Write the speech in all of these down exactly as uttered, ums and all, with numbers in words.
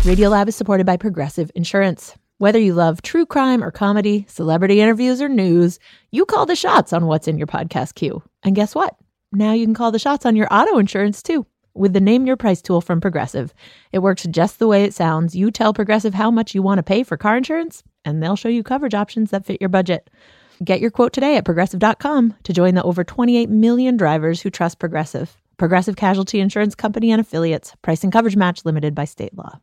Radiolab is supported by Progressive Insurance. Whether you love true crime or comedy, celebrity interviews or news, you call the shots on what's in your podcast queue. And guess what? Now you can call the shots on your auto insurance too with the Name Your Price tool from Progressive. It works just the way it sounds. You tell Progressive how much you want to pay for car insurance, and they'll show you coverage options that fit your budget. Get your quote today at progressive dot com to join the over twenty-eight million drivers who trust Progressive. Progressive Casualty Insurance Company and Affiliates. Price and coverage match limited by state law.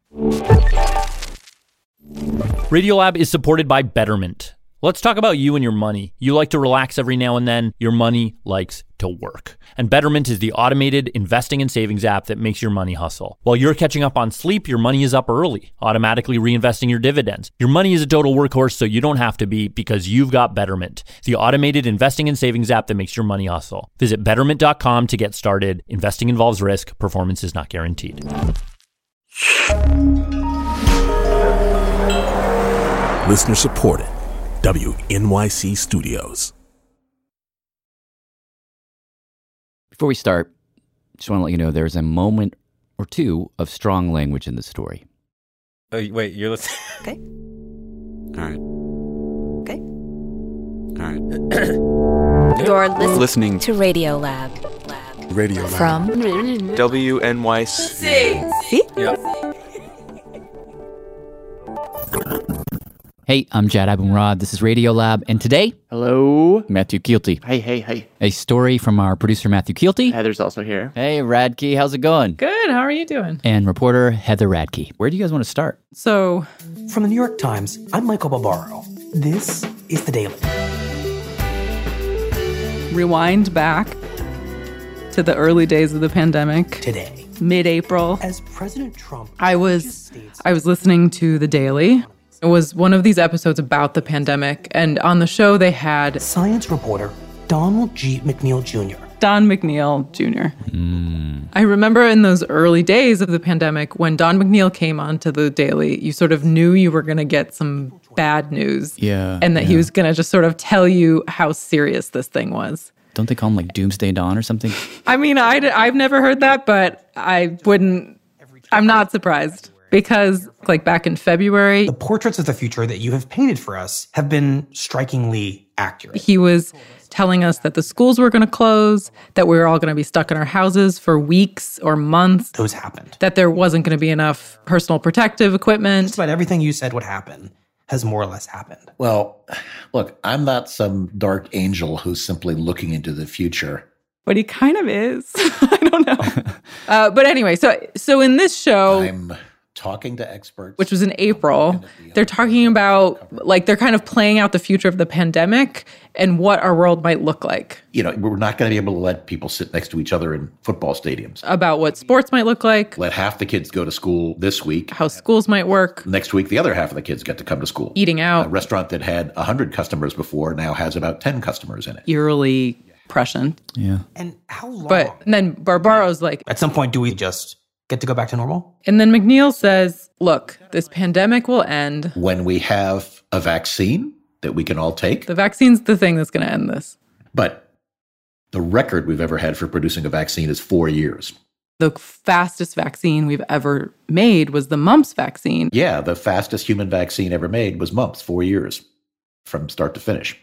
Radiolab is supported by Betterment. Let's talk about you and your money. You like to relax every now and then. Your money likes to work. And Betterment is the automated investing and savings app that makes your money hustle. While you're catching up on sleep, your money is up early, automatically reinvesting your dividends. Your money is a total workhorse, so you don't have to be, because you've got Betterment, the automated investing and savings app that makes your money hustle. Visit betterment dot com to get started. Investing involves risk. Performance is not guaranteed. Listener supported. W N Y C Studios. Before we start, just want to let you know there's a moment or two of strong language in the story. Oh, wait, you're listening? Okay. All right. Okay. All right. You're listening, Listening to Radiolab. Lab. Radio Lab. From W N Y C. See? Yeah. Hey, I'm Jad Abumrad. This is Radiolab, and today, Hello. Matthew Kielty. Hey, hey, hey. A story from our producer, Matthew Kielty. Heather's also here. Hey, Radke, how's it going? Good. How are you doing? And reporter Heather Radke. Where do you guys want to start? So, From the New York Times, I'm Michael Barbaro. This is The Daily. rewind back to the early days of the pandemic. Today, mid-April. as President Trump... I was I was listening to The Daily. It was one of these episodes about the pandemic, and on the show they had Science reporter Donald G. McNeil Junior Don McNeil Junior Mm. I remember in those early days of the pandemic when Don McNeil came onto The Daily, you sort of knew you were going to get some bad news. Yeah. And that yeah. he was going to just sort of tell you how serious this thing was. Don't they call him like Doomsday Dawn or something? I mean, I, I've never heard that, but I wouldn't, I'm not surprised. Because, like, back in February, The portraits of the future that you have painted for us have been strikingly accurate. he was telling us that the schools were going to close, that we were all going to be stuck in our houses for weeks or months, Those happened. that there wasn't going to be enough personal protective equipment. Just about everything you said would happen has more or less happened. Well, look, I'm not some dark angel who's simply looking into the future. But he kind of is. I don't know. uh, but anyway, so so in this show... I'm talking to experts. Which was in April, they're talking about, like, they're kind of playing out the future of the pandemic and what our world might look like. You know, we're not going to be able to let people sit next to each other in football stadiums. About what sports might look like, Let half the kids go to school this week. how schools might work, Next week, the other half of the kids get to come to school. eating out, A restaurant that had one hundred customers before now has about ten customers in it. eerily prescient. Yeah. And how long? But and then Barbaro's like, At some point, do we just get to go back to normal? and then McNeil says, look, this pandemic will end. When we have a vaccine that we can all take, The vaccine's the thing that's going to end this. but the record we've ever had for producing a vaccine is four years. The fastest vaccine we've ever made was the mumps vaccine. Yeah, the fastest human vaccine ever made was mumps, four years from start to finish.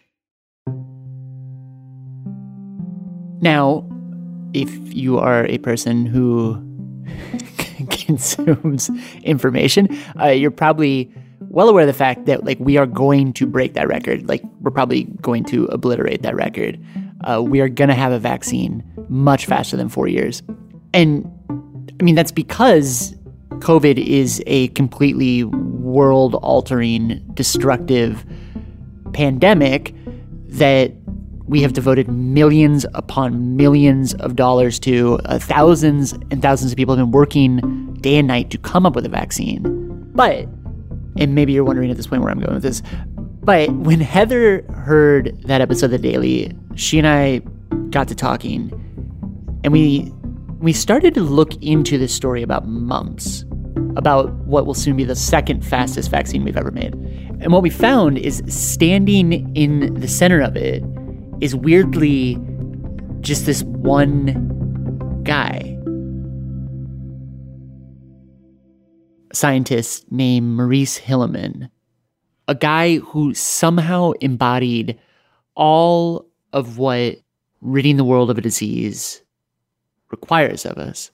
Now, if you are a person who consumes information, uh, you're probably well aware of the fact that, like, we are going to break that record. Like, we're probably going to obliterate that record. Uh, we are going to have a vaccine much faster than four years. And, I mean, that's because COVID is a completely world-altering, destructive pandemic that we have devoted millions upon millions of dollars to. Uh, thousands and thousands of people have been working day and night to come up with a vaccine. But, and maybe you're wondering at this point where I'm going with this, but when Heather heard that episode of The Daily, she and I got to talking, and we we started to look into this story about mumps, about what will soon be the second fastest vaccine we've ever made. And what we found is standing in the center of it is weirdly just this one guy. scientist named Maurice Hilleman, a guy who somehow embodied all of what ridding the world of a disease requires of us.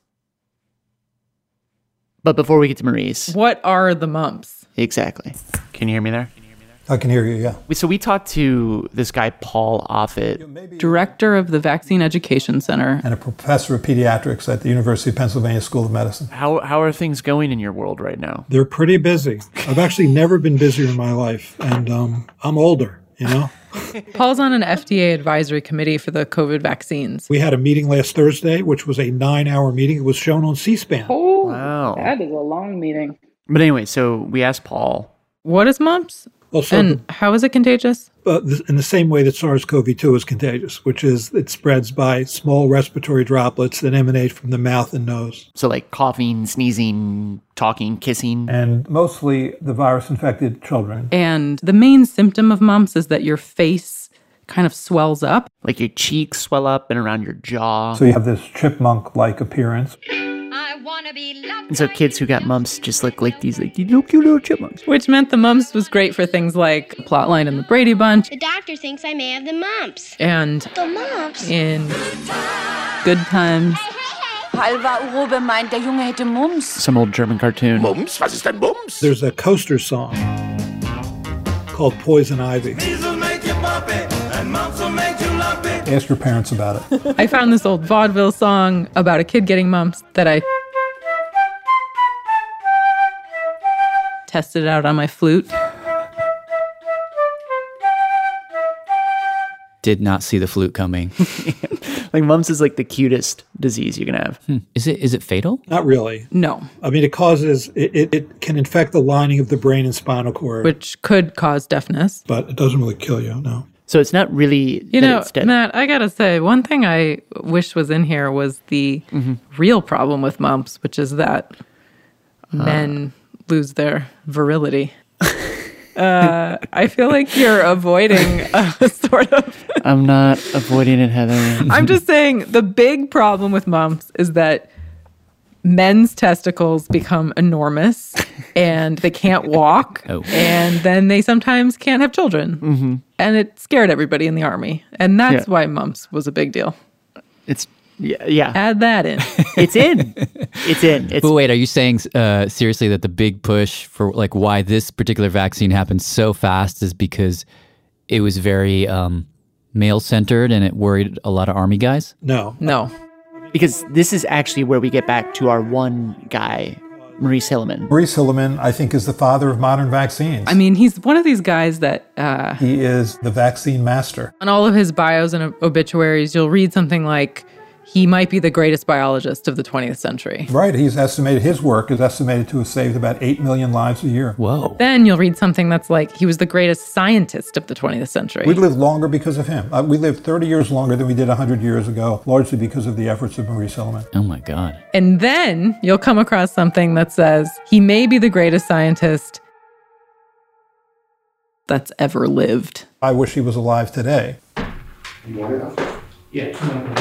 But before we get to Maurice... What are the mumps? Exactly. Can you hear me there? I can hear you, yeah. So we talked to this guy, Paul Offit, director of the Vaccine Education Center, and a professor of pediatrics at the University of Pennsylvania School of Medicine. How how are things going in your world right now? They're pretty busy. I've actually never been busier in my life, and um, I'm older, you know? Paul's on an F D A advisory committee for the COVID vaccines. We had a meeting last Thursday, which was a nine-hour meeting. It was shown on C-SPAN. Oh, wow. That is a long meeting. But anyway, so we asked Paul, what is mumps? Well, so and the, how is it contagious? Uh, th- in the same way that SARS-C o V two is contagious, which is it spreads by small respiratory droplets that emanate from the mouth and nose. So like coughing, sneezing, talking, kissing. And mostly the virus-infected children. And the main symptom of mumps is that your face kind of swells up. Like your cheeks swell up and around your jaw. So you have this chipmunk-like appearance. And so kids who got mumps just look like these like little cute little chipmunks. Which meant the mumps was great for things like Plotline and the Brady Bunch. The doctor thinks I may have the mumps. And the mumps. In Good Times. Halva Urobe meint, der Junge hätte Mumps. Some old German cartoon. Mumps? Was ist denn Mumps? There's a Coaster song called Poison Ivy. Ask your parents about it. I found this old vaudeville song about a kid getting mumps that I tested out on my flute. Did not see the flute coming. Like mumps is like the cutest disease you can have. Hmm. Is it is it fatal? Not really. No. I mean, it causes, it, it, it can infect the lining of the brain and spinal cord. Which could cause deafness. But it doesn't really kill you, no. So it's not really You that know, it's dead. Matt, I gotta say, one thing I wish was in here was the mm-hmm. real problem with mumps, which is that uh. men lose their virility. Uh, I feel like you're avoiding a sort of... I'm not avoiding it, Heather. I'm just saying the big problem with mumps is that men's testicles become enormous and they can't walk. Oh. And then they sometimes can't have children. Mm-hmm. And it scared everybody in the army. And that's Yeah. why mumps was a big deal. It's, yeah. yeah. Add that in. It's in. It's in. It's But wait, are you saying uh, seriously that the big push for like why this particular vaccine happened so fast is because it was very um, male-centered and it worried a lot of army guys? No. No. Because this is actually where we get back to our one guy, Maurice Hilleman. Maurice Hilleman, I think, is the father of modern vaccines. I mean, he's one of these guys that... Uh, he is the vaccine master. On all of his bios and obituaries, you'll read something like, he might be the greatest biologist of the twentieth century. Right. He's estimated, his work is estimated to have saved about eight million lives a year. Whoa. Then you'll read something that's like, he was the greatest scientist of the twentieth century. We lived longer because of him. Uh, we lived thirty years longer than we did one hundred years ago, largely because of the efforts of Maurice Hilleman. Oh my God. And then you'll come across something that says, he may be the greatest scientist that's ever lived. I wish he was alive today. Yeah.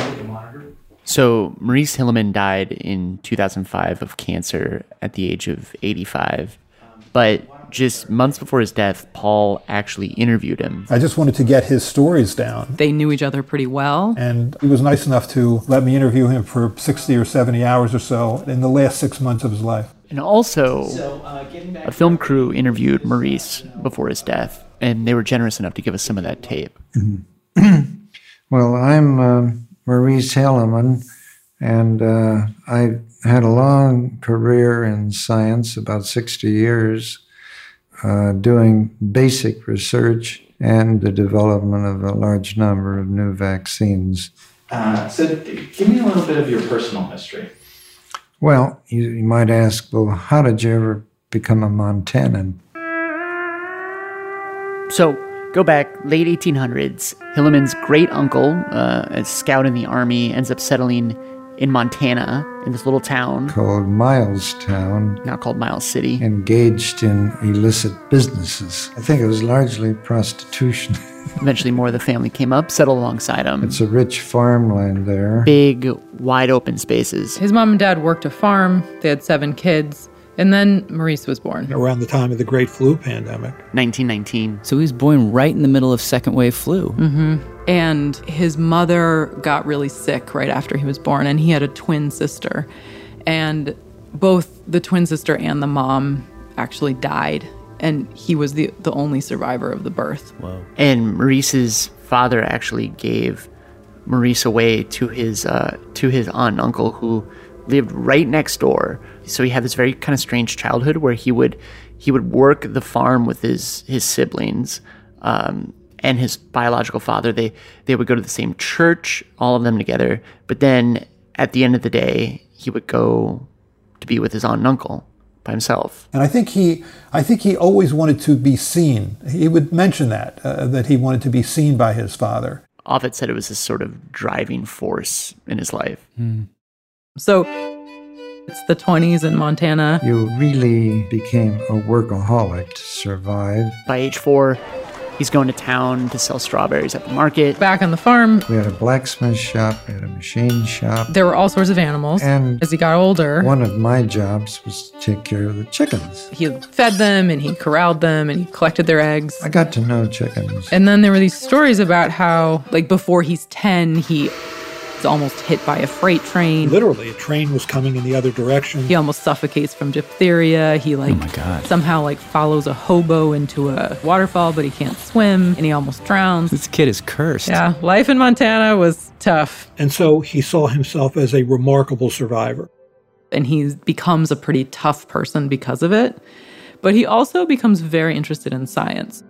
So Maurice Hilleman died in two thousand five of cancer at the age of eighty-five. But just months before his death, Paul actually interviewed him. I just wanted to get his stories down. They knew each other pretty well. And he was nice enough to let me interview him for sixty or seventy hours or so in the last six months of his life. And also, a film crew interviewed Maurice before his death, and they were generous enough to give us some of that tape. Well, I'm uh, Maurice Hilleman, and uh, I had a long career in science, about sixty years, uh, doing basic research and the development of a large number of new vaccines. Uh, so give me a little bit of your personal history. Well, you, you might ask, well, how did you ever become a Montanan? So, go back, late eighteen hundreds, Hilleman's great-uncle, uh, a scout in the army, ends up settling in Montana, in this little town. Called Milestown. Now called Miles City. Engaged in illicit businesses. I think it was largely prostitution. Eventually more of the family came up, settled alongside him. It's a rich farmland there. Big, wide open spaces. His mom and dad worked a farm. They had seven kids. And then Maurice was born. Around the time of the Great Flu pandemic. nineteen nineteen. So he was born right in the middle of second wave flu. Mm-hmm. And his mother got really sick right after he was born, and he had a twin sister. And both the twin sister and the mom actually died, and he was the, the only survivor of the birth. Whoa. And Maurice's father actually gave Maurice away to his uh, to his aunt and uncle who lived right next door. So he had this very kind of strange childhood where he would he would work the farm with his his siblings um, and his biological father. They they would go to the same church, all of them together. But then at the end of the day, he would go to be with his aunt and uncle by himself. And I think he I think he always wanted to be seen. He would mention that uh, that he wanted to be seen by his father. Offit said it was this sort of driving force in his life. Mm. So it's the twenties in Montana. You really became a workaholic to survive. By age four, he's going to town to sell strawberries at the market. Back on the farm, We had a blacksmith shop, we had a machine shop. there were all sorts of animals. And as he got older, one of my jobs was to take care of the chickens. he fed them and he corralled them and he collected their eggs. I got to know chickens. And then there were these stories about how, like, before he's ten, he was almost hit by a freight train. Literally, a train was coming in the other direction. He almost suffocates from diphtheria. He, like, Oh my God. somehow, like, follows a hobo into a waterfall, but he can't swim, and he almost drowns. This kid is cursed. Yeah, life in Montana was tough. And so he saw himself as a remarkable survivor. And he becomes a pretty tough person because of it. But he also becomes very interested in science.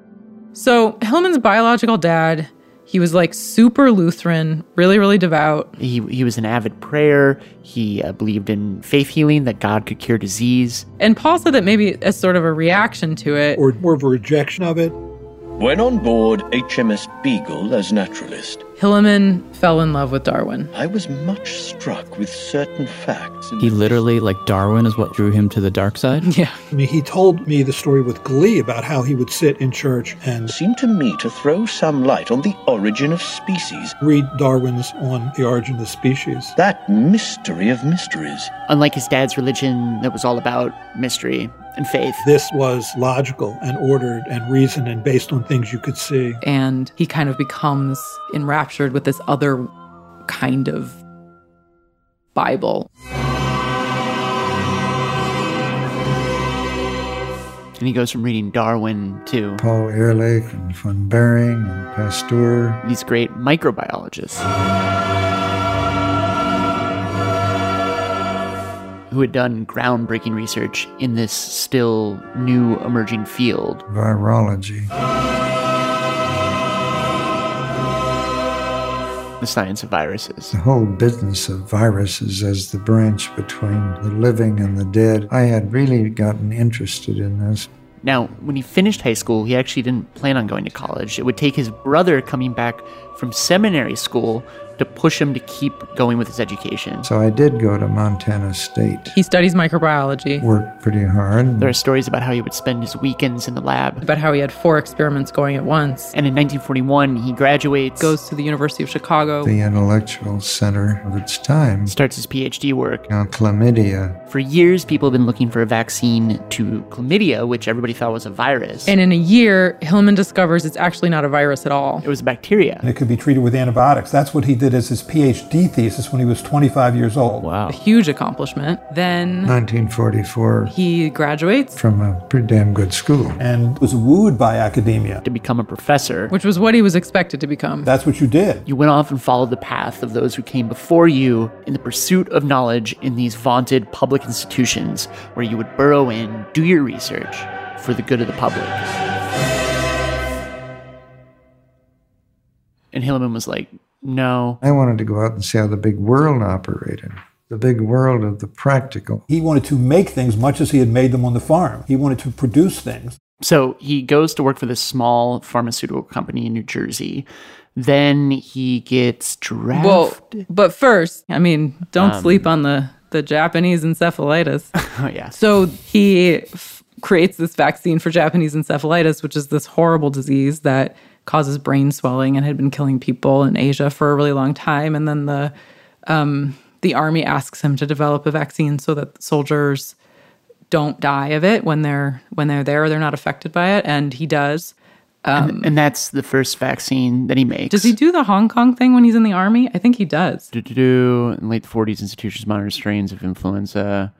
So Hillman's biological dad, he was like super Lutheran, really, really devout. He he was an avid prayer. He uh, believed in faith healing, that God could cure disease. And Paul said that maybe as sort of a reaction to it, or more of a rejection of it. When on board H M S Beagle as naturalist, Hilleman fell in love with Darwin. I was much struck with certain facts. He literally, like Darwin, is what drew him to the dark side? Yeah. I mean, he told me the story with glee about how he would sit in church and seemed to me to throw some light on the origin of species. Read Darwin's On the Origin of Species. That mystery of mysteries. Unlike his dad's religion that was all about mystery and faith, this was logical and ordered and reasoned and based on things you could see. And he kind of becomes enraptured with this other kind of Bible. And he goes from reading Darwin to Paul Ehrlich and von Behring and Pasteur. These great microbiologists who had done groundbreaking research in this still new emerging field. Virology. The science of viruses. The whole business of viruses as the branch between the living and the dead. I had really gotten interested in this. Now, when he finished high school, he actually didn't plan on going to college. It would take his brother coming back from seminary school to push him to keep going with his education. So I did go to Montana State. He studies microbiology. Worked pretty hard. There are stories about how he would spend his weekends in the lab. About how he had four experiments going at once. And in nineteen forty-one, he graduates. Goes to the University of Chicago. The intellectual center of its time. Starts his PhD work. On chlamydia. For years, people have been looking for a vaccine to chlamydia, which everybody thought was a virus. And in a year, Hillman discovers it's actually not a virus at all. It was a bacteria. And it could be treated with antibiotics. That's what he did as his PhD thesis when he was twenty-five years old. Wow. A huge accomplishment. Then nineteen forty-four. He graduates from a pretty damn good school. And was wooed by academia. To become a professor. Which was what he was expected to become. That's what you did. You went off and followed the path of those who came before you in the pursuit of knowledge in these vaunted public institutions where you would burrow in, do your research for the good of the public. And Hilleman was like, no. I wanted to go out and see how the big world operated. The big world of the practical. He wanted to make things much as he had made them on the farm. He wanted to produce things. So he goes to work for this small pharmaceutical company in New Jersey. Then he gets drafted. Well, but first, I mean, don't Um, sleep on the, the Japanese encephalitis. Oh, yeah. So he f- creates this vaccine for Japanese encephalitis, which is this horrible disease that causes brain swelling and had been killing people in Asia for a really long time. And then the um, the army asks him to develop a vaccine so that soldiers don't die of it when they're when they're there. They're not affected by it, and he does. Um, and, and that's the first vaccine that he makes. Does he do the Hong Kong thing when he's in the army? I think he does. Do, do, do, in late forties, institutions monitor strains of influenza.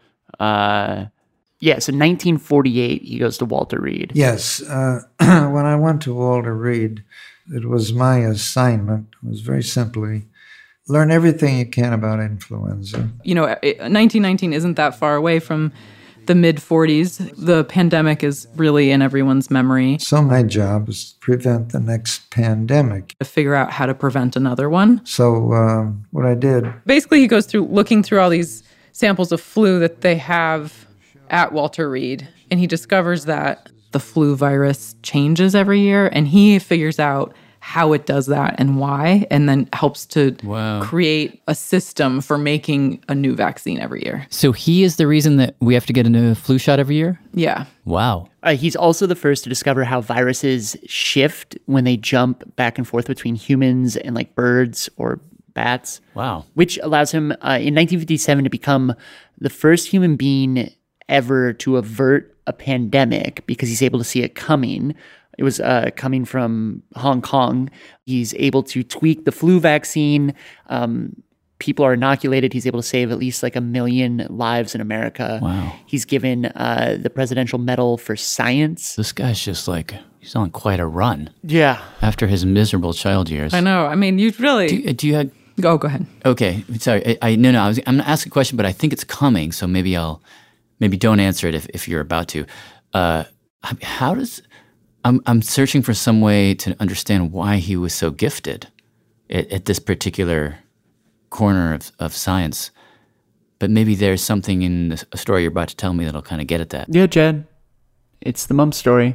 Uh, yeah, so nineteen forty-eight, he goes to Walter Reed. Yes. Uh, when I went to Walter Reed, it was my assignment. It was very simply, learn everything you can about influenza. You know, nineteen nineteen isn't that far away from the mid-forties. The pandemic is really in everyone's memory. So my job is to prevent the next pandemic. To figure out how to prevent another one. So um, what I did... Basically, he goes through looking through all these samples of flu that they have at Walter Reed, and he discovers that the flu virus changes every year, and he figures out how it does that and why, and then helps to wow. create a system for making a new vaccine every year. So he is the reason that we have to get a new flu shot every year? Yeah. Wow. Uh, he's also the first to discover how viruses shift when they jump back and forth between humans and like birds or bats. Wow. Which allows him uh, in nineteen fifty-seven to become the first human being ever to avert a pandemic because he's able to see it coming. It was uh, coming from Hong Kong. He's able to tweak the flu vaccine. Um, people are inoculated. He's able to save at least like a million lives in America. Wow. He's given uh, the Presidential Medal for Science. This guy's just like, he's on quite a run. Yeah. After his miserable child years. I know. I mean, you really... Do, do you have... Go, go ahead. Okay. Sorry. I, I No, no. I was, I'm going to ask a question, but I think it's coming, so maybe I'll... Maybe don't answer it if, if you're about to. Uh, how does... I'm I'm searching for some way to understand why he was so gifted at, at this particular corner of, of science. But maybe there's something in the, a story you're about to tell me that'll kind of get at that. Yeah, Jed. It's the mum story.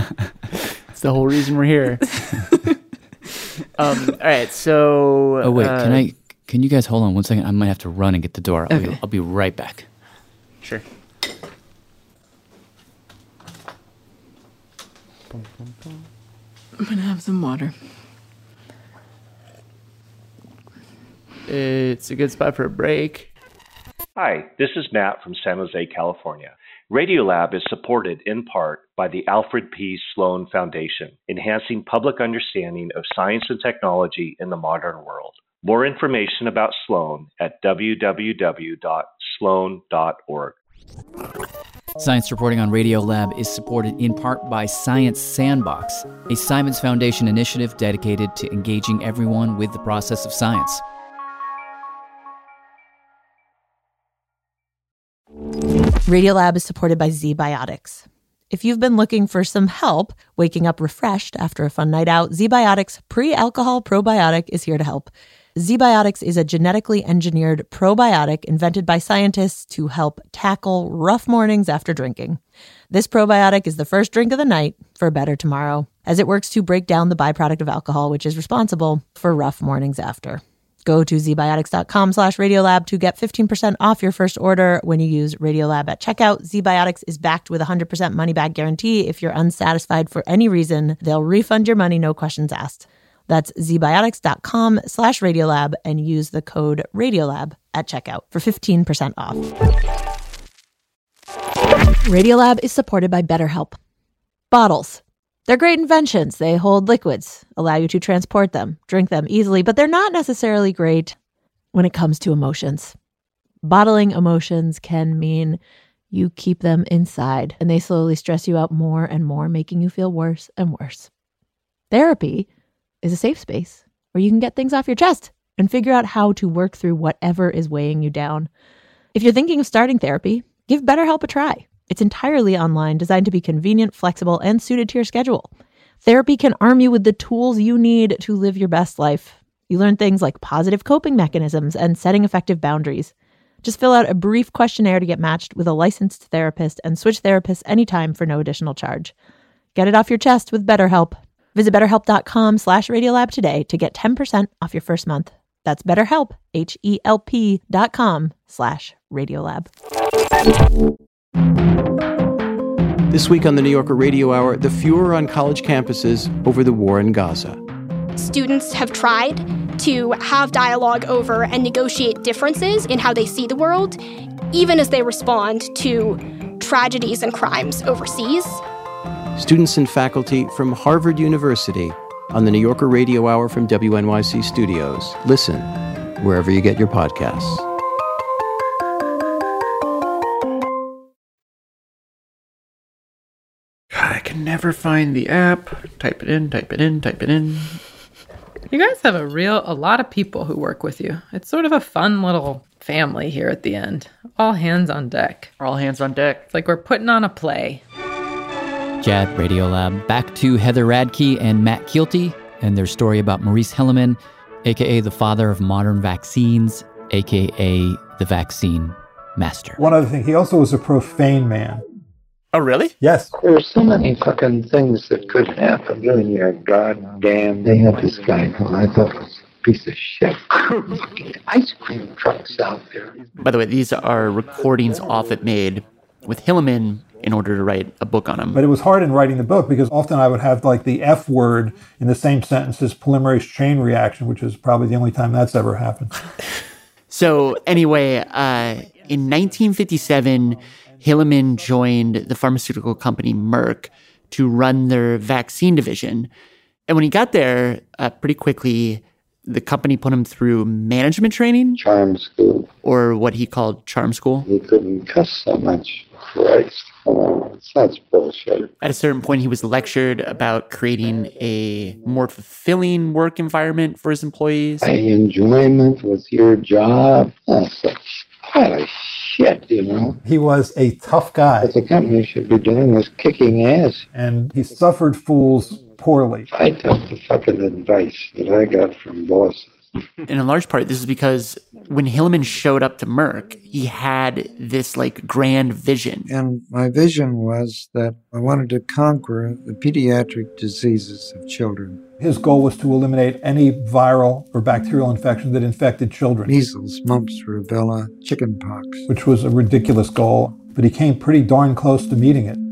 It's the whole reason we're here. um, all right, so... Oh, wait. Uh, can I? Can you guys hold on one second? I might have to run and get the door. I'll, okay. be, I'll be right back. Sure. I'm going to have some water. It's a good spot for a break. Hi, this is Matt from San Jose, California. Radiolab is supported in part by the Alfred P. Sloan Foundation, enhancing public understanding of science and technology in the modern world. More information about Sloan at w w w dot sloan dot org. Science Reporting on Radiolab is supported in part by Science Sandbox, a Simons Foundation initiative dedicated to engaging everyone with the process of science. Radiolab is supported by ZBiotics. If you've been looking for some help waking up refreshed after a fun night out, ZBiotics Pre-Alcohol Probiotic is here to help. ZBiotics is a genetically engineered probiotic invented by scientists to help tackle rough mornings after drinking. This probiotic is the first drink of the night for a better tomorrow, as it works to break down the byproduct of alcohol, which is responsible for rough mornings after. Go to zbiotics.com slash Radiolab to get fifteen percent off your first order when you use Radiolab at checkout. ZBiotics is backed with a one hundred percent money-back guarantee. If you're unsatisfied for any reason, they'll refund your money, no questions asked. That's zbiotics.com slash Radiolab and use the code Radiolab at checkout for fifteen percent off. Radiolab is supported by BetterHelp. Bottles. They're great inventions. They hold liquids, allow you to transport them, drink them easily, but they're not necessarily great when it comes to emotions. Bottling emotions can mean you keep them inside, and they slowly stress you out more and more, making you feel worse and worse. Therapy is a safe space where you can get things off your chest and figure out how to work through whatever is weighing you down. If you're thinking of starting therapy, give BetterHelp a try. It's entirely online, designed to be convenient, flexible, and suited to your schedule. Therapy can arm you with the tools you need to live your best life. You learn things like positive coping mechanisms and setting effective boundaries. Just fill out a brief questionnaire to get matched with a licensed therapist and switch therapists anytime for no additional charge. Get it off your chest with BetterHelp. Visit betterhelp.com slash Radiolab today to get ten percent off your first month. That's BetterHelp, H-E-L-P dot com slash Radiolab. This week on the New Yorker Radio Hour, the furor on college campuses over the war in Gaza. Students have tried to have dialogue over and negotiate differences in how they see the world, even as they respond to tragedies and crimes overseas. Students and faculty from Harvard University on the New Yorker Radio Hour from W N Y C Studios. Listen wherever you get your podcasts. I can never find the app. Type it in, type it in, type it in. You guys have a real, a lot of people who work with you. It's sort of a fun little family here at the end. All hands on deck. All hands on deck. It's like we're putting on a play. Jad Radiolab. Back to Heather Radke and Matt Kielty and their story about Maurice Hilleman, a k a the father of modern vaccines, a k a the vaccine master. One other thing, he also was a profane man. Oh, really? Yes. There are so many fucking things that could happen during your goddamn. They had this guy who I thought was a piece of shit. Fucking ice cream trucks out there. By the way, these are recordings Offutt made with Hilleman in order to write a book on him. But it was hard in writing the book because often I would have like the F word in the same sentence as polymerase chain reaction, which is probably the only time that's ever happened. So anyway, uh, in nineteen fifty-seven, Hilleman joined the pharmaceutical company Merck to run their vaccine division. And when he got there, uh, pretty quickly, the company put him through management training. Charm school. Or what he called charm school. He couldn't cuss so much. Christ. Oh, such bullshit. At a certain point, he was lectured about creating a more fulfilling work environment for his employees. My enjoyment was your job. Oh, such pile of shit, you know. He was a tough guy. What the company should be doing is kicking ass. And he suffered fools poorly. I took the fucking advice that I got from bosses. And in large part, this is because when Hilleman showed up to Merck, he had this like grand vision. And my vision was that I wanted to conquer the pediatric diseases of children. His goal was to eliminate any viral or bacterial infection that infected children. Measles, mumps, rubella, chickenpox. Which was a ridiculous goal, but he came pretty darn close to meeting it.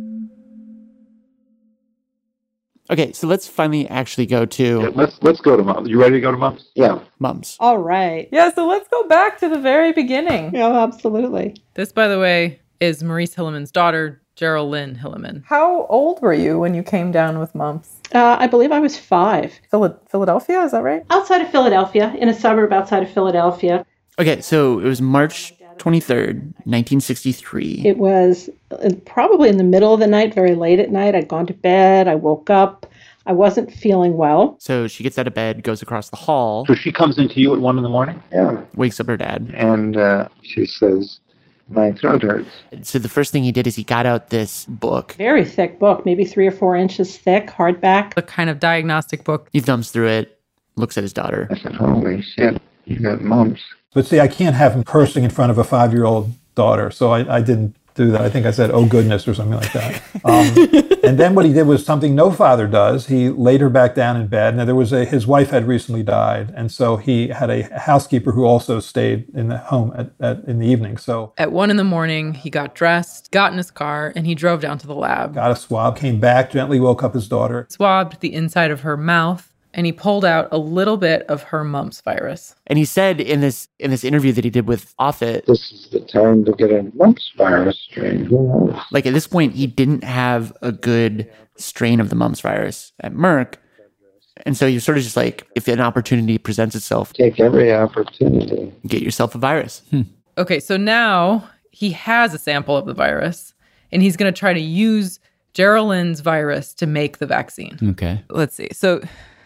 Okay, so let's finally actually go to... Yeah, let's let's go to mumps. You ready to go to mumps? Yeah. Mumps. All right. Yeah, so let's go back to the very beginning. Yeah, absolutely. This, by the way, is Maurice Hilleman's daughter, Geraldine Hilleman. How old were you when you came down with mumps? Uh, I believe I was five. Phil- Philadelphia, is that right? Outside of Philadelphia, in a suburb outside of Philadelphia. Okay, so it was March twenty-third, nineteen sixty-three. It was probably in the middle of the night, very late at night. I'd gone to bed. I woke up. I wasn't feeling well. So she gets out of bed, goes across the hall. So she comes into you at one in the morning? Yeah. Wakes up her dad. And uh, she says, my throat hurts. So the first thing he did is he got out this book. Very thick book, maybe three or four inches thick, hardback. A kind of diagnostic book. He thumbs through it, looks at his daughter. I said, holy shit, you got mumps. But see, I can't have him cursing in front of a five-year-old daughter, so I, I didn't do that. I think I said, oh, goodness, or something like that. Um, and then what he did was something no father does. He laid her back down in bed. Now, there was a, his wife had recently died, and so he had a housekeeper who also stayed in the home at, at in the evening. So at one in the morning, he got dressed, got in his car, and he drove down to the lab. Got a swab, came back, gently woke up his daughter. Swabbed the inside of her mouth, and he pulled out a little bit of her mumps virus. And he said in this in this interview that he did with Offutt, this is the time to get a mumps virus strain. Who knows? Like at this point, he didn't have a good strain of the mumps virus at Merck. And so you're sort of just like, if an opportunity presents itself, take every opportunity. Get yourself a virus. Hmm. Okay, so now he has a sample of the virus, and he's going to try to use Geraldine's virus to make the vaccine. Okay. Let's see. So...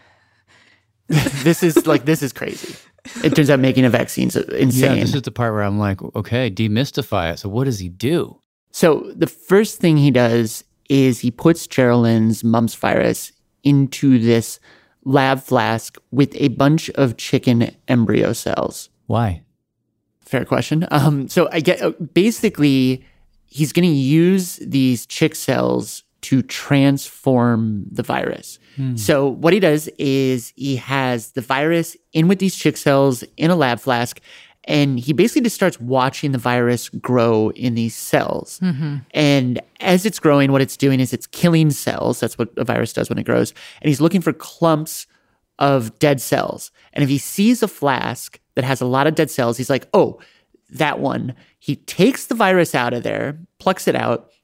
this is like, this is crazy. It turns out making a vaccine is insane. Yeah, this is the part where I'm like, okay, demystify it. So what does he do? So the first thing he does is he puts Geraldine's mumps virus into this lab flask with a bunch of chicken embryo cells. Why? Fair question. Um, so I get, basically, he's going to use these chick cells to transform the virus. Hmm. So what he does is he has the virus in with these chick cells in a lab flask, and he basically just starts watching the virus grow in these cells. Mm-hmm. And as it's growing, what it's doing is it's killing cells. That's what a virus does when it grows. And he's looking for clumps of dead cells. And if he sees a flask that has a lot of dead cells, he's like, oh, that one. He takes the virus out of there, plucks it out,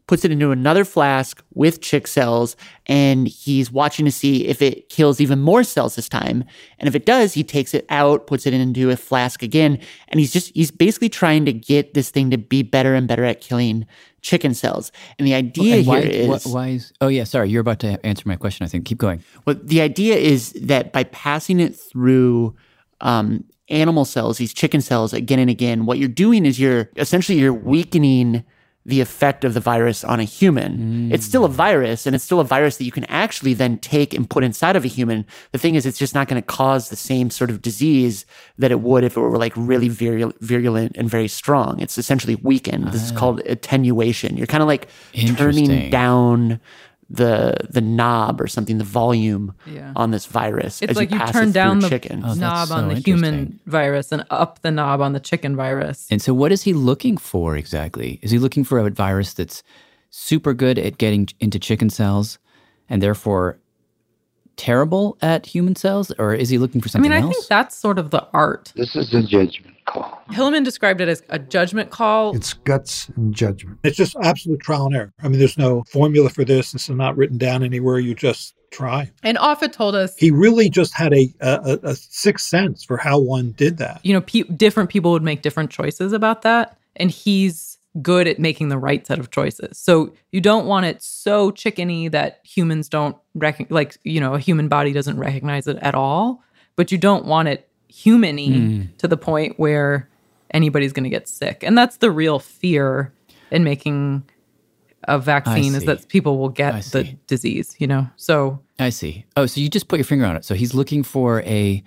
puts it into another flask with chick cells, and he's watching to see if it kills even more cells this time. And if it does, he takes it out, puts it into a flask again, and he's just, he's basically trying to get this thing to be better and better at killing chicken cells. And the idea and why, here is... Why is... Oh, yeah, sorry. You're about to answer my question, I think. Keep going. Well, the idea is that by passing it through um, animal cells, these chicken cells, again and again, what you're doing is you're essentially you're weakening the effect of the virus on a human. Mm. It's still a virus, and it's still a virus that you can actually then take and put inside of a human. The thing is, it's just not going to cause the same sort of disease that it would if it were like really virul- virulent and very strong. It's essentially weakened. Ah. This is called attenuation. You're kind of like turning down the the knob or something, the volume yeah. on this virus. It's as like you, you pass turn it down the chicken. Oh, knob so on the human virus and up the knob on the chicken virus. And so what is he looking for exactly? Is he looking for a virus that's super good at getting into chicken cells and therefore terrible at human cells? Or is he looking for something else? I mean, I else? think that's sort of the art. This is a judgment call. Hilleman described it as a judgment call. It's guts and judgment. It's just absolute trial and error. I mean, there's no formula for this. This is not written down anywhere. You just try. And Offit told us... He really just had a, a, a sixth sense for how one did that. You know, pe- different people would make different choices about that. And he's good at making the right set of choices. So you don't want it so chickeny that humans don't recognize, like, you know, a human body doesn't recognize it at all. But you don't want it human-y mm. to the point where anybody's going to get sick. And that's the real fear in making a vaccine is that people will get the disease, you know? So I see. Oh, so you just put your finger on it. So he's looking for a,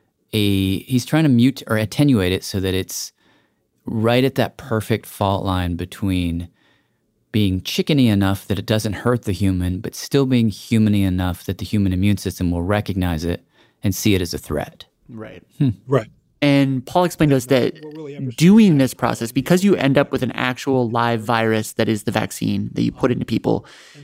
a he's trying to mute or attenuate it so that it's right at that perfect fault line between being chickeny enough that it doesn't hurt the human, but still being humany enough that the human immune system will recognize it and see it as a threat. Right. Hmm. Right. And Paul explained to us that doing this process, because you end up with an actual live virus that is the vaccine that you put into people,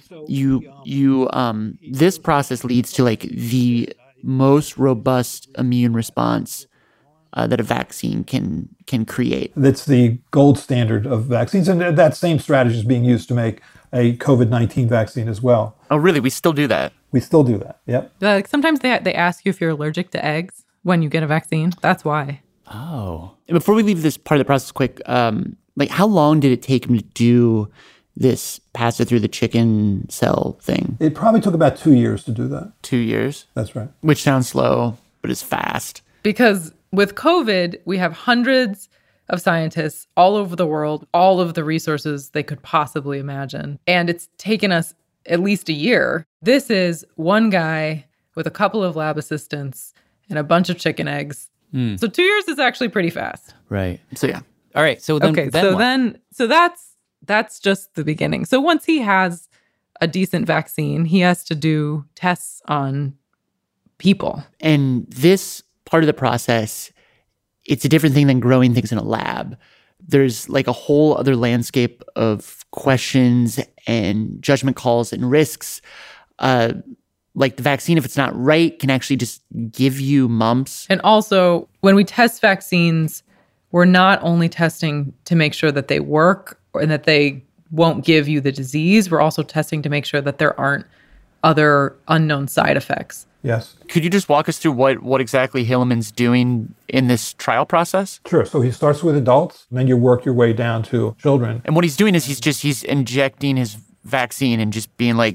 you you um this process leads to like the most robust immune response uh, that a vaccine can can create. That's the gold standard of vaccines, and that same strategy is being used to make a COVID nineteen vaccine as well. Oh, really? We still do that? We still do that. Yep. Like sometimes they they ask you if you're allergic to eggs when you get a vaccine. That's why. Oh. Before we leave this part of the process quick, um, like how long did it take him to do this, pass it through the chicken cell thing? It probably took about two years to do that. Two years? That's right. Which sounds slow, but is fast. Because with COVID, we have hundreds of scientists all over the world, all of the resources they could possibly imagine. And it's taken us at least a year. This is one guy with a couple of lab assistants and a bunch of chicken eggs. Mm. So two years is actually pretty fast. Right. So yeah. All right. So then, okay. then so what? then, so that's that's just the beginning. So once he has a decent vaccine, he has to do tests on people. And this part of the process, it's a different thing than growing things in a lab. There's like a whole other landscape of questions and judgment calls and risks. Uh, like the vaccine, if it's not right, can actually just give you mumps. And also, when we test vaccines, we're not only testing to make sure that they work and that they won't give you the disease, we're also testing to make sure that there aren't other unknown side effects. Yes. Could you just walk us through what, what exactly Hilleman's doing in this trial process? Sure. So he starts with adults, and then you work your way down to children. And what he's doing is he's just, he's injecting his vaccine and just being like,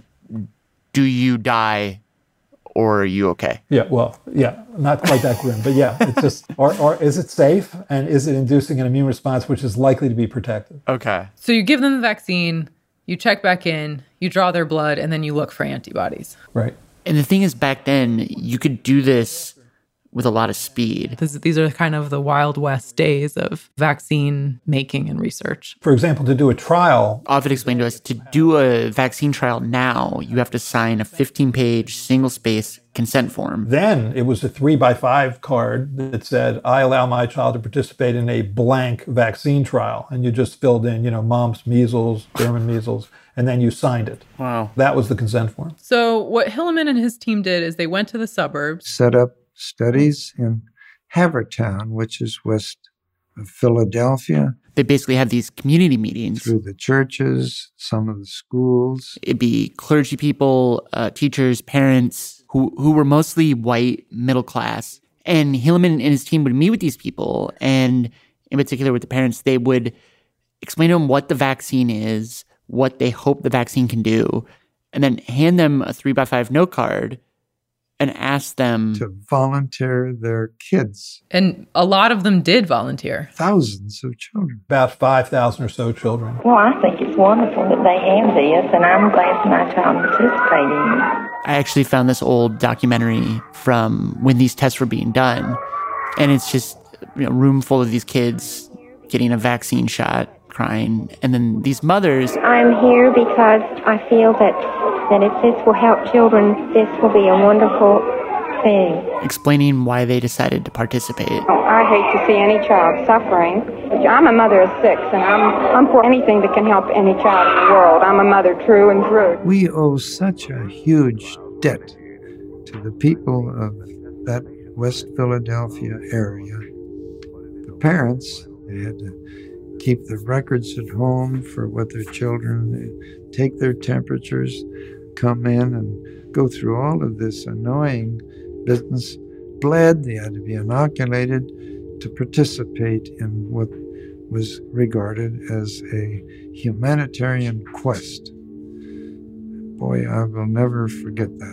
do you die or are you okay? Yeah, well, yeah, not quite that grim, but yeah, it's just, or, or is it safe and is it inducing an immune response which is likely to be protective? Okay. So you give them the vaccine, you check back in, you draw their blood, and then you look for antibodies. Right. And the thing is, back then, you could do this with a lot of speed. This, these are kind of the Wild West days of vaccine making and research. For example, to do a trial... Offit explained to us, to do a vaccine trial now, you have to sign a fifteen-page, single-space consent form. Then it was a three by five card that said, I allow my child to participate in a blank vaccine trial. And you just filled in, you know, mumps, measles, German measles, and then you signed it. Wow. That was the consent form. So what Hilleman and his team did is they went to the suburbs. Set up studies in Havertown, which is west of Philadelphia. They basically have these community meetings. Through the churches, some of the schools. It'd be clergy people, uh, teachers, parents, who, who were mostly white, middle class. And Hilleman and his team would meet with these people, and in particular with the parents, they would explain to them what the vaccine is, what they hope the vaccine can do, and then hand them a three by five note card and ask them to volunteer their kids. And a lot of them did volunteer. Thousands of children. About five thousand or so children. Well, I think it's wonderful that they have this, and I'm glad my child participated in it. I actually found this old documentary from when these tests were being done. And it's just you know, a room full of these kids getting a vaccine shot, crying. And then these mothers. I'm here because I feel that, that if this will help children, this will be a wonderful thing. Explaining why they decided to participate. Oh, I hate to see any child suffering. I'm a mother of six, and I'm, I'm for anything that can help any child in the world. I'm a mother true and true. We owe such a huge debt to the people of that West Philadelphia area. The parents, they had to keep the records at home for what their children, take their temperatures, come in and go through all of this annoying business. Bled, they had to be inoculated to participate in what was regarded as a humanitarian quest. Boy, I will never forget that.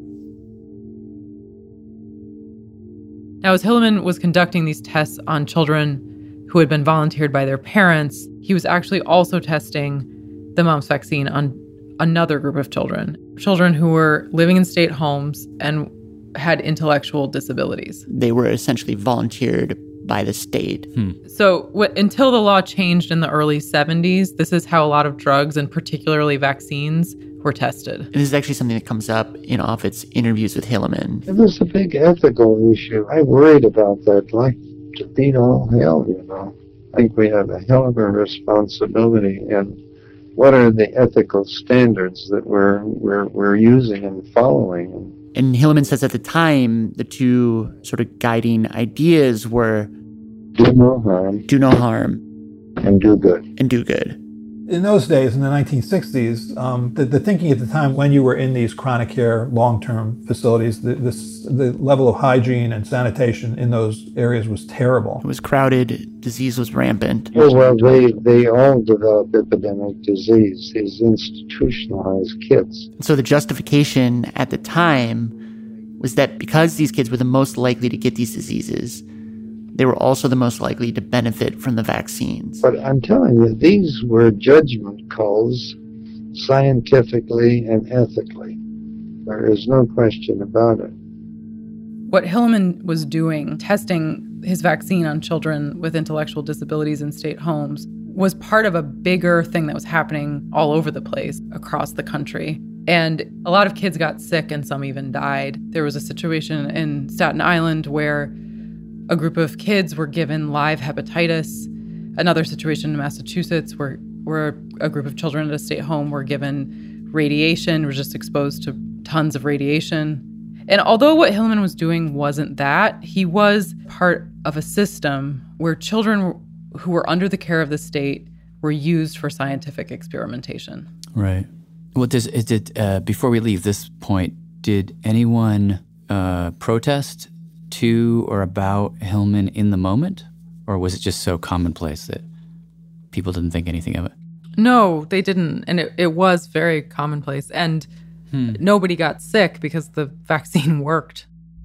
Now, as Hilleman was conducting these tests on children who had been volunteered by their parents, he was actually also testing the mumps vaccine on another group of children, children who were living in state homes and had intellectual disabilities. They were essentially volunteered by the state. Hmm. So what, until the law changed in the early seventies, this is how a lot of drugs and particularly vaccines were tested. And this is actually something that comes up in Offit's interviews with Hilleman. It was a big ethical issue. I worried about that, like to beat all hell, you know. I think we have a hell of a responsibility, and what are the ethical standards that we're we're we're using and following? And Hilleman says at the time, the two sort of guiding ideas were do no harm, do no harm, and do good, and do good. In those days, in the nineteen sixties, um, the, the thinking at the time when you were in these chronic care long-term facilities, the, this, the level of hygiene and sanitation in those areas was terrible. It was crowded. Disease was rampant. Oh, well, they, they all developed epidemic disease, these institutionalized kids. So the justification at the time was that because these kids were the most likely to get these diseases, they were also the most likely to benefit from the vaccines. But I'm telling you, these were judgment calls, scientifically and ethically. There is no question about it. What Hilleman was doing, testing his vaccine on children with intellectual disabilities in state homes, was part of a bigger thing that was happening all over the place across the country. And a lot of kids got sick and some even died. There was a situation in Staten Island where a group of kids were given live hepatitis. Another situation in Massachusetts where, where a group of children at a state home were given radiation, were just exposed to tons of radiation. And although what Hilleman was doing wasn't that, he was part of a system where children who were under the care of the state were used for scientific experimentation. Right. Well, does, is it, uh, before we leave this point, did anyone uh, protest to or about Hilleman in the moment? Or was it just so commonplace that people didn't think anything of it? No, they didn't. And it, it was very commonplace. And hmm. nobody got sick because the vaccine worked.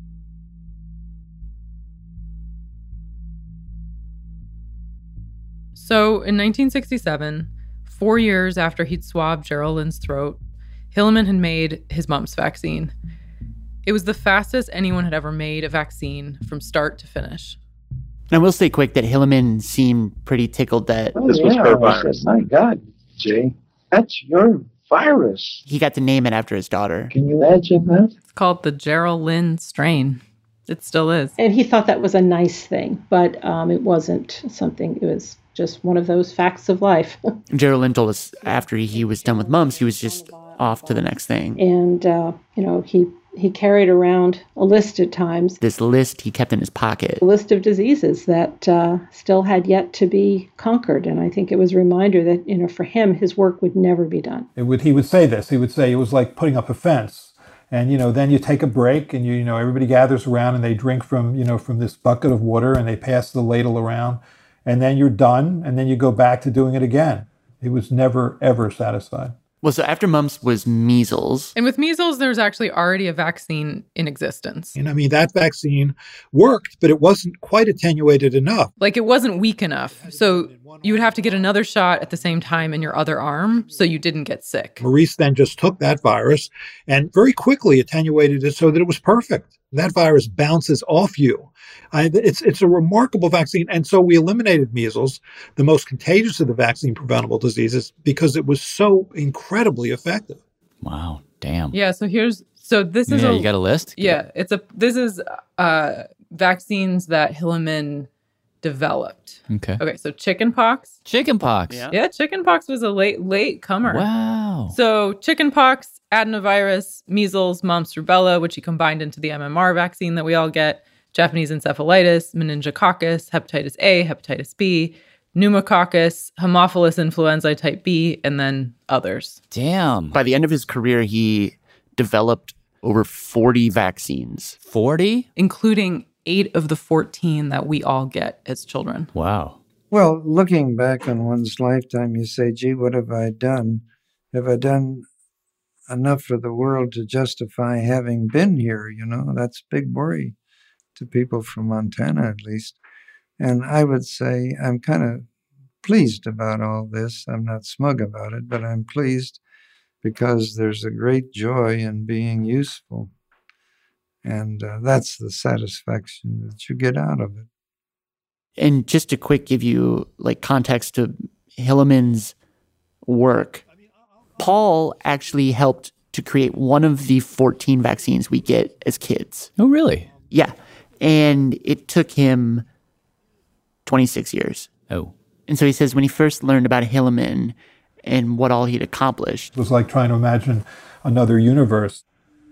So in nineteen sixty-seven, four years after he'd swabbed Gerald Lynn's throat, Hilleman had made his mumps vaccine. It was the fastest anyone had ever made a vaccine from start to finish. And I will say quick that Hilleman seemed pretty tickled that oh, this was yeah, her virus. My God, Jay, that's your virus. He got to name it after his daughter. Can you imagine that? It's called the Gerald Lynn strain. It still is. And he thought that was a nice thing, but um, it wasn't something, it was just one of those facts of life. Gerald Lynn told us after he was done with mumps, he was just off to the next thing. And, uh, you know, he he carried around a list at times. This list he kept in his pocket. A list of diseases that uh, still had yet to be conquered. And I think it was a reminder that, you know, for him, his work would never be done. It would, he would say this. He would say it was like putting up a fence. And, you know, then you take a break and, you, you know, everybody gathers around and they drink from, you know, from this bucket of water and they pass the ladle around. And then you're done. And then you go back to doing it again. He was never, ever satisfied. Well, so after mumps was measles. And with measles, there's actually already a vaccine in existence. And I mean, that vaccine worked, but it wasn't quite attenuated enough. Like, it wasn't weak enough. So you would have to get another shot at the same time in your other arm so you didn't get sick. Maurice then just took that virus and very quickly attenuated it so that it was perfect. That virus bounces off you. I, it's it's a remarkable vaccine. And so we eliminated measles, the most contagious of the vaccine-preventable diseases, because it was so incredibly effective. Wow, damn. Yeah, so here's, so this is yeah, a... you got a list? Yeah, it's a, this is uh, vaccines that Hilleman developed. Okay. Okay, so chickenpox. Chickenpox. Yeah. yeah, chickenpox was a late, late comer. Wow. So chickenpox, adenovirus, measles, mumps, rubella, which he combined into the M M R vaccine that we all get, Japanese encephalitis, meningococcus, hepatitis A, hepatitis B, pneumococcus, Haemophilus influenzae type B, and then others. Damn. By the end of his career, he developed over forty vaccines. forty? Including eight of the fourteen that we all get as children. Wow. Well, looking back on one's lifetime, you say, gee, what have I done? Have I done enough for the world to justify having been here? You know, that's a big worry to people from Montana, at least. And I would say I'm kind of pleased about all this. I'm not smug about it, but I'm pleased because there's a great joy in being useful. And uh, that's the satisfaction that you get out of it. And just to quick give you like context to Hilleman's work, Paul actually helped to create one of the fourteen vaccines we get as kids. Oh, really? Yeah. And it took him twenty-six years. Oh. And so he says when he first learned about Hilleman and what all he'd accomplished. It was like trying to imagine another universe.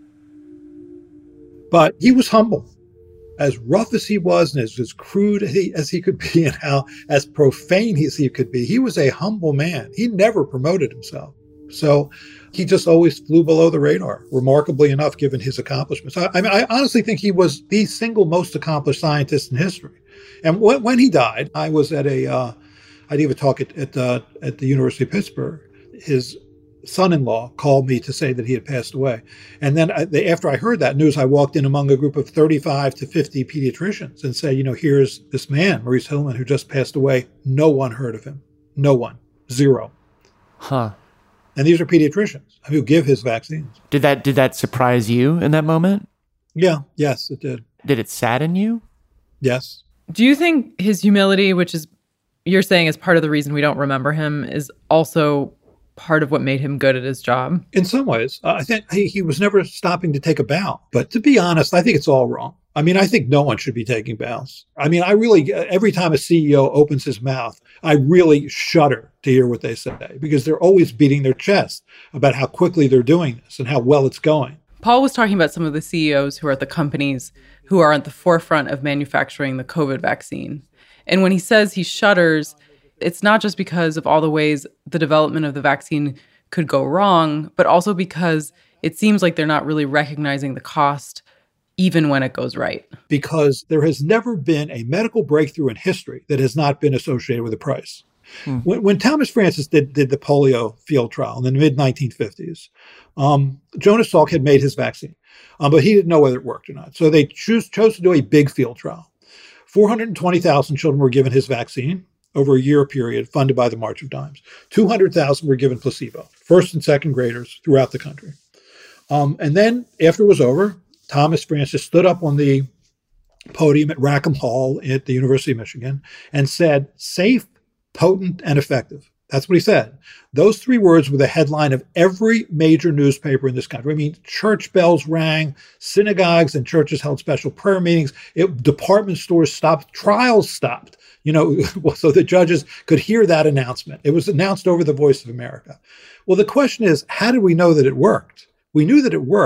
But he was humble. As rough as he was and as, as crude as he, as he could be and how as profane as he could be, he was a humble man. He never promoted himself. So he just always flew below the radar, remarkably enough, given his accomplishments. I, I mean, I honestly think he was the single most accomplished scientist in history. And when, when he died, I was at a, uh, I gave a talk at at, uh, at the University of Pittsburgh. His son-in-law called me to say that he had passed away. And then I, they, after I heard that news, I walked in among a group of thirty-five to fifty pediatricians and said, you know, here's this man, Maurice Hilleman, who just passed away. No one heard of him. No one. Zero. Huh. And these are pediatricians who give his vaccines. Did that did that surprise you in that moment? Yeah. Yes, it did. Did it sadden you? Yes. Do you think his humility, which is, you're saying is part of the reason we don't remember him, is also part of what made him good at his job? In some ways. Uh, I think he, he was never stopping to take a bow. But to be honest, I think it's all wrong. I mean, I think no one should be taking bows. I mean, I really, every time a C E O opens his mouth, I really shudder to hear what they say because they're always beating their chest about how quickly they're doing this and how well it's going. Paul was talking about some of the C E Os who are at the companies who are at the forefront of manufacturing the COVID vaccine. And when he says he shudders, it's not just because of all the ways the development of the vaccine could go wrong, but also because it seems like they're not really recognizing the cost even when it goes right. Because there has never been a medical breakthrough in history that has not been associated with a price. Hmm. When, when Thomas Francis did, did the polio field trial in the mid nineteen fifties, um, Jonas Salk had made his vaccine, um, but he didn't know whether it worked or not. So they choose, chose to do a big field trial. four hundred twenty thousand children were given his vaccine over a year period funded by the March of Dimes. two hundred thousand were given placebo, first and second graders throughout the country. Um, and then after it was over, Thomas Francis stood up on the podium at Rackham Hall at the University of Michigan and said, safe, potent, and effective. That's what he said. Those three words were the headline of every major newspaper in this country. I mean, church bells rang, synagogues and churches held special prayer meetings, it, department stores stopped, trials stopped, you know, so the judges could hear that announcement. It was announced over the Voice of America. Well, the question is, how did we know that it worked? We knew that it worked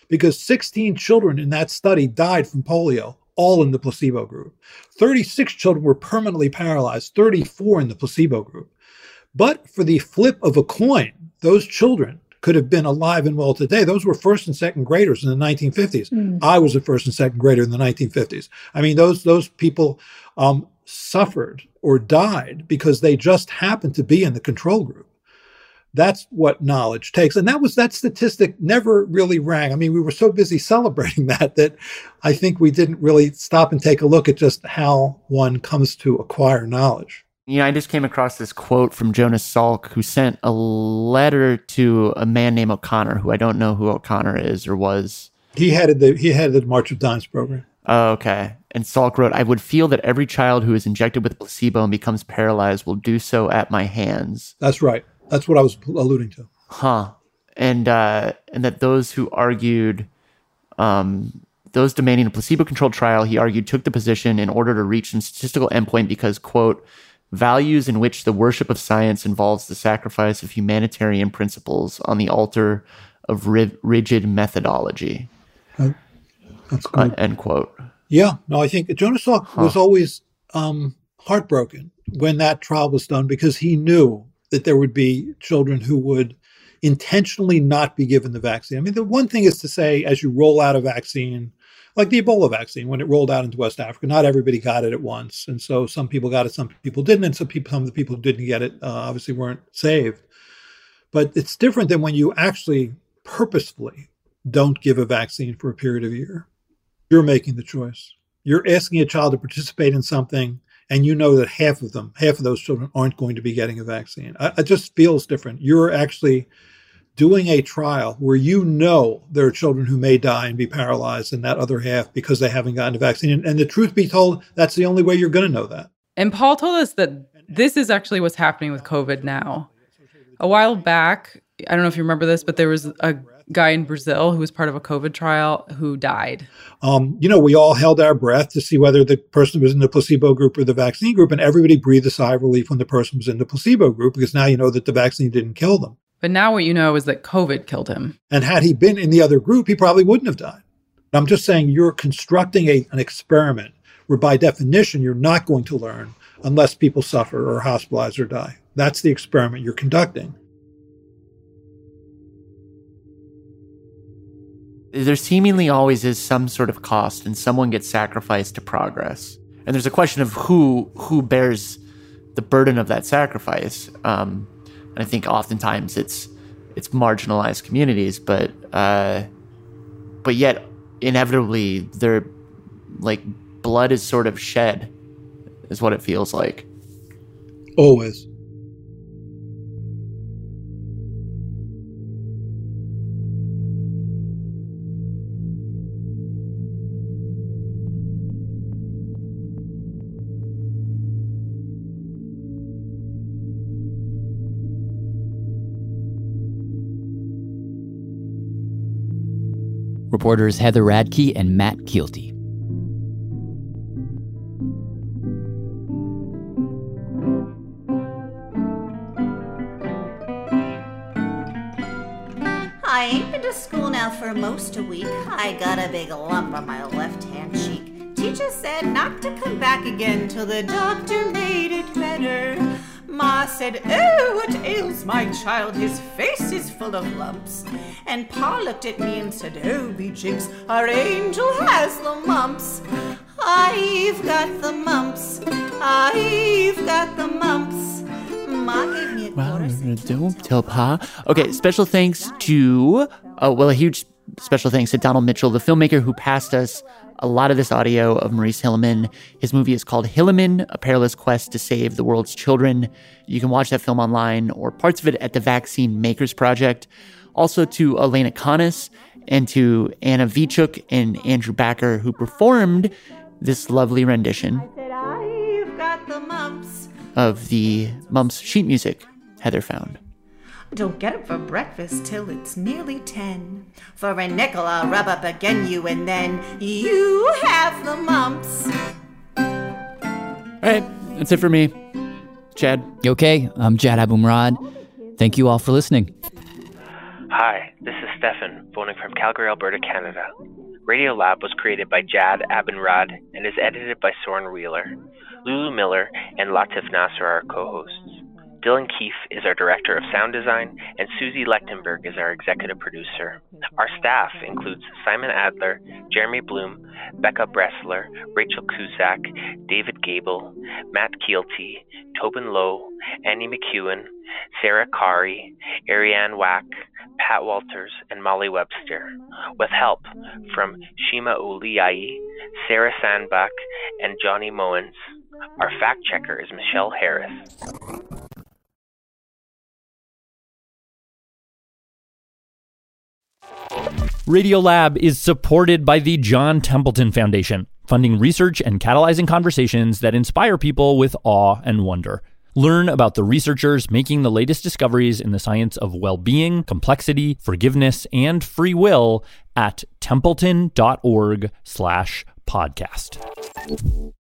because sixteen children in that study died from polio, all in the placebo group. thirty-six children were permanently paralyzed, thirty-four in the placebo group. But for the flip of a coin, those children could have been alive and well today. Those were first and second graders in the nineteen fifties. Mm. I was a first and second grader in the nineteen fifties. I mean, those those people um, suffered or died because they just happened to be in the control group. That's what knowledge takes. And that was that statistic never really rang. I mean, we were so busy celebrating that that I think we didn't really stop and take a look at just how one comes to acquire knowledge. You know, I just came across this quote from Jonas Salk, who sent a letter to a man named O'Connor, who I don't know who O'Connor is or was. He headed the he headed the March of Dimes program. Oh, okay. And Salk wrote, "I would feel that every child who is injected with placebo and becomes paralyzed will do so at my hands." That's right. That's what I was alluding to. Huh. And uh, and that those who argued, um, those demanding a placebo-controlled trial, he argued, took the position in order to reach some statistical endpoint because, quote, values in which the worship of science involves the sacrifice of humanitarian principles on the altar of ri- rigid methodology. Oh, that's good. Uh, end quote. Yeah. No, I think Jonas Salk huh. was always um, heartbroken when that trial was done because he knew that there would be children who would intentionally not be given the vaccine. I mean, the one thing is to say, as you roll out a vaccine, like the Ebola vaccine, when it rolled out into West Africa, not everybody got it at once. And so some people got it, some people didn't. And some people, some of the people who didn't get it uh, obviously weren't saved. But it's different than when you actually purposefully don't give a vaccine for a period of a year. You're making the choice. You're asking a child to participate in something, and you know that half of them, half of those children aren't going to be getting a vaccine. I, it just feels different. You're actually doing a trial where you know there are children who may die and be paralyzed in that other half because they haven't gotten a vaccine. And, and the truth be told, that's the only way you're going to know that. And Paul told us that this is actually what's happening with COVID now. A while back, I don't know if you remember this, but there was a guy in Brazil who was part of a COVID trial who died. Um, you know, we all held our breath to see whether the person was in the placebo group or the vaccine group, and everybody breathed a sigh of relief when the person was in the placebo group because now you know that the vaccine didn't kill them. But now what you know is that COVID killed him. And had he been in the other group, he probably wouldn't have died. I'm just saying you're constructing a, an experiment where by definition you're not going to learn unless people suffer or hospitalize or die. That's the experiment you're conducting. There seemingly always is some sort of cost and someone gets sacrificed to progress. And there's a question of who who bears the burden of that sacrifice. Um, and I think oftentimes it's it's marginalized communities, but uh, but yet inevitably their like blood is sort of shed, is what it feels like. Always. Reporters Heather Radke and Matt Kielty. I ain't been to school now for most a week. I got a big lump on my left-hand cheek. Teacher said not to come back again till the doctor made it better. Ma said, "Oh, what ails my child? His face is full of lumps." And Pa looked at me and said, "Oh, be jinks, our angel has the mumps. I've got the mumps. I've got the mumps." Ma gave me a quarter cent. Don't tell Pa. Okay, special thanks to, oh, well, a huge special thanks to Donald Mitchell, the filmmaker who passed us a lot of this audio of Maurice Hilleman. His movie is called Hilleman, A Perilous Quest to Save the World's Children. You can watch that film online or parts of it at the Vaccine Makers Project. Also to Elena Canas and to Anna Vichuk and Andrew Backer, who performed this lovely rendition I said, "I've got the mumps." of the Mumps sheet music Heather found. Don't get up for breakfast till it's nearly ten. For a nickel I'll rub up again you, and then you have the mumps. All right, that's it for me. Chad. Okay, I'm Jad Abumrad. Thank you all for listening. Hi, this is Stefan, phoning from Calgary, Alberta, Canada. Radiolab was created by Jad Abinrad and is edited by Soren Wheeler. Lulu Miller and Latif Nasser are our co-hosts. Dylan Keefe is our director of sound design, and Susie Lechtenberg is our executive producer. Our staff includes Simon Adler, Jeremy Bloom, Becca Bressler, Rachel Cusack, David Gable, Matt Keelty, Tobin Lowe, Annie McEwen, Sarah Kari, Ariane Wack, Pat Walters, and Molly Webster, with help from Shima Oliai, Sarah Sandbach, and Johnny Moens. Our fact checker is Michelle Harris. Radiolab is supported by the John Templeton Foundation, funding research and catalyzing conversations that inspire people with awe and wonder. Learn about the researchers making the latest discoveries in the science of well-being, complexity, forgiveness, and free will at templeton.org slash podcast.